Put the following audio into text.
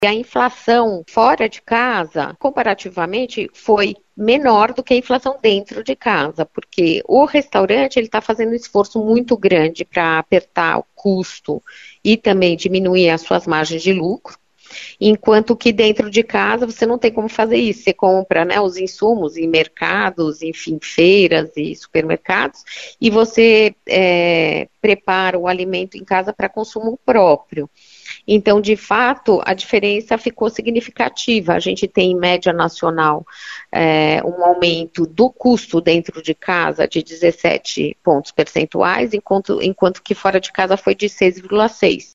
E a inflação fora de casa, comparativamente, foi menor do que a inflação dentro de casa, porque o restaurante ele está fazendo um esforço muito grande para apertar o custo e também diminuir as suas margens de lucro, enquanto que dentro de casa você não tem como fazer isso. Você compra, né, os insumos em mercados, enfim, feiras e supermercados, e você prepara o alimento em casa para consumo próprio. Então, de fato, a diferença ficou significativa. A gente tem, em média nacional, um aumento do custo dentro de casa de 17 pontos percentuais, enquanto que fora de casa foi de 6,6.